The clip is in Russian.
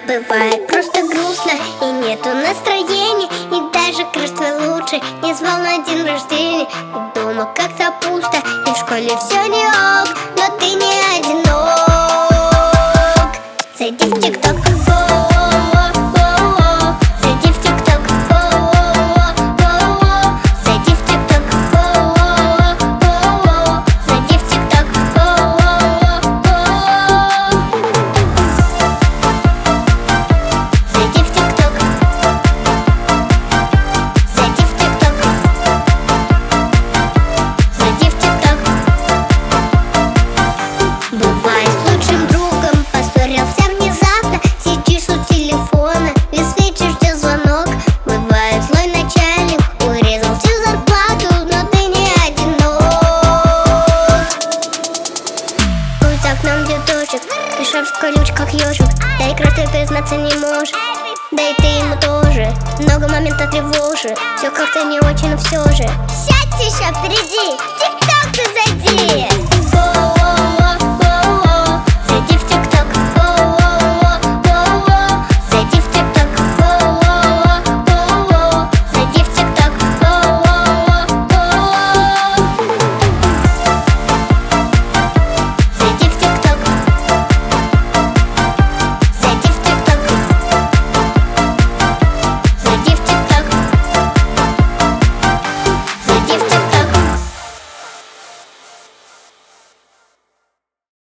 Бывает просто грустно и нету настроения, и даже красиво лучше не звал на день рождения. И дома как-то пусто, и в школе все не ок, но ты не одинок. Зайди в ТикТок, зайди в ТикТок, зайди в ТикТок, зайди в ТикТок. Зайди в ТикТок, зайди в ТикТок, зайди в ТикТок. Бывает с лучшим другом поссорился внезапно, сидишь у телефона, весь вечер ждешь звонок. Бывает злой начальник, урезал всю зарплату, но ты не одинок. Пусть за окном цветочек, и шарф в колючках ежик, да и красный признаться не можешь, да и ты ему тоже. Много моментов тревожит, все как-то не очень, но все же. Сядь еще, впереди, ТикТок.